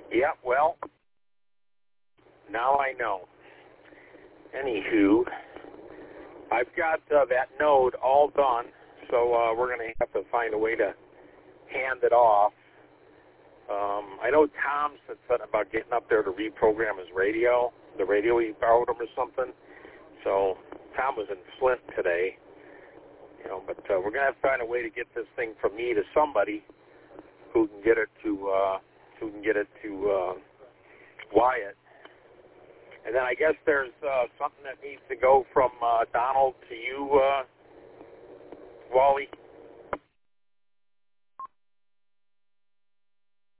Yeah, well, now I know. Anywho, I've got that node all done, so we're going to have to find a way to hand it off. I know Tom said something about getting up there to reprogram his radio, the radio he borrowed him or something. So Tom was in Flint today, but we're going to have to find a way to get this thing from me to somebody who can get it to Wyatt. And then I guess there's something that needs to go from Donald to you, Wally.